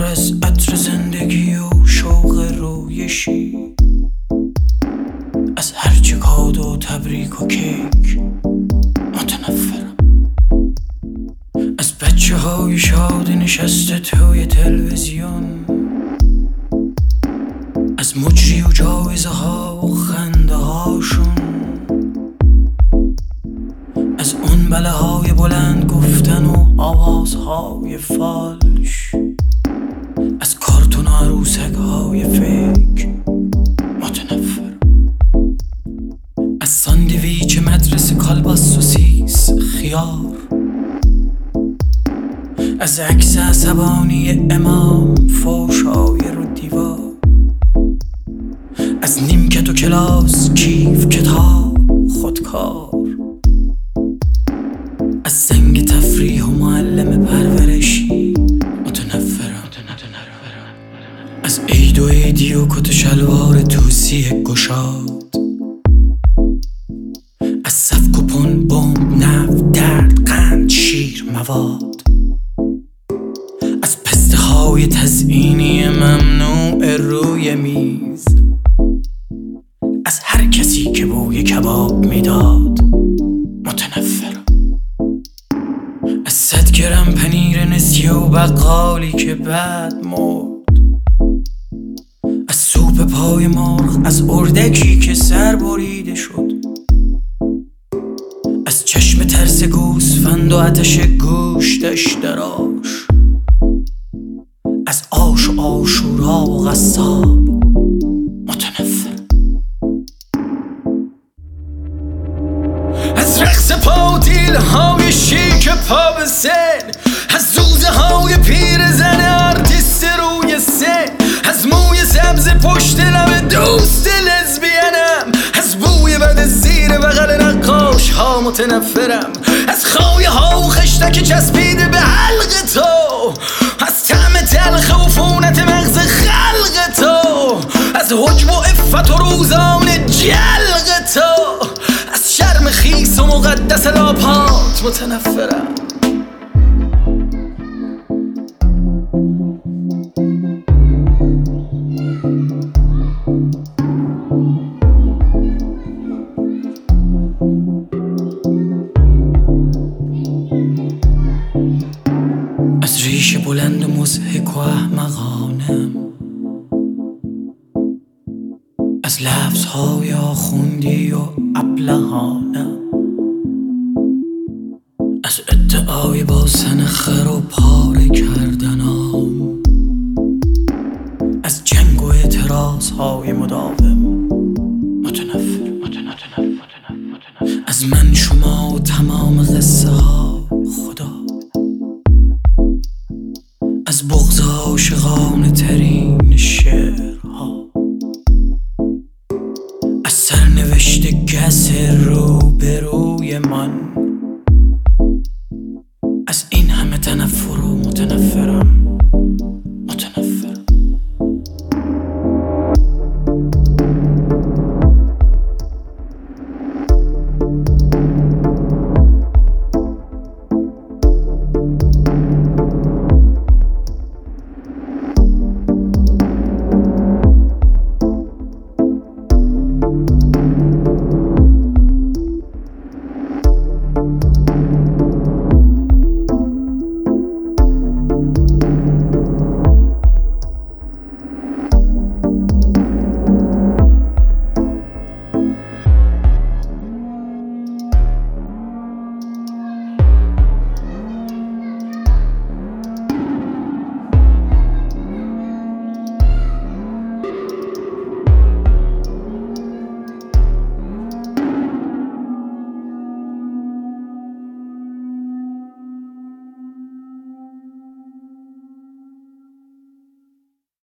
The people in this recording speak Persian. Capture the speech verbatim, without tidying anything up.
از عطر زندگی و شوق رویشی، از هرچی کاد و تبریک و کیک متنفرم. از بچه های شاد نشسته توی تلویزیون، از مجری و جایزه ها و خنده هاشون، از اون بله های بلند گفتن و آوازهای فالش، از کارتون و عروسک های فیک متنفر. از ساندویچ مدرسه کالباس سوسیس خیار، از عکس عصبانی امام فوشای رو دیوار، از نیمکت و کلاس کیف کتاب خودکار، از زنگ تفریح و معلم پرورشی متنفرم. از عید و عیدی و کت و شلوار توسی گشاد، از سفک و پن بمب نفت درد قند شیر مواد، از پسته های تزئینی ممنوع روی میز، از هر کسی که بوی کباب میداد متنفرم. از صد گرم پنیر نسیه و بقالی که بعد مرد، از سوپ پای مرغ، از اردکی که سر بریده شد، از چشم ترس گوسفند و آتش گوشتش دراش، از آش و آشورا و غصاب متنفر. از رقص پاتیل های شیک پا به سن، از زوزه های پیر زن آرتیست روی سن، از موی سبز پشت لب دوست لزبینم، از بوی بد زیر بغل نقاش ها متنفرم، از خایه ها و خشتک چسبیده به حلق تو، از طعم تلخ و فونت مغز خلق تو، از حجب و عفت و روزان جلق تو، از شرم خیس و مقدس لاپات متنفرم. از ریش بلند و مضحک و احمقانم، از لفظهای آخوندی و ابلهانم، از ادعای با سن خر و پاره کردنام، از جنگ و اعتراضهای مداوم متنفر. از من شما و تمام قصه ها خدا، از بغض عاشقانه ترین شعرها، از سرنوشت گس رو به روی من، از این همه تنفر و متنفرم متنفرم.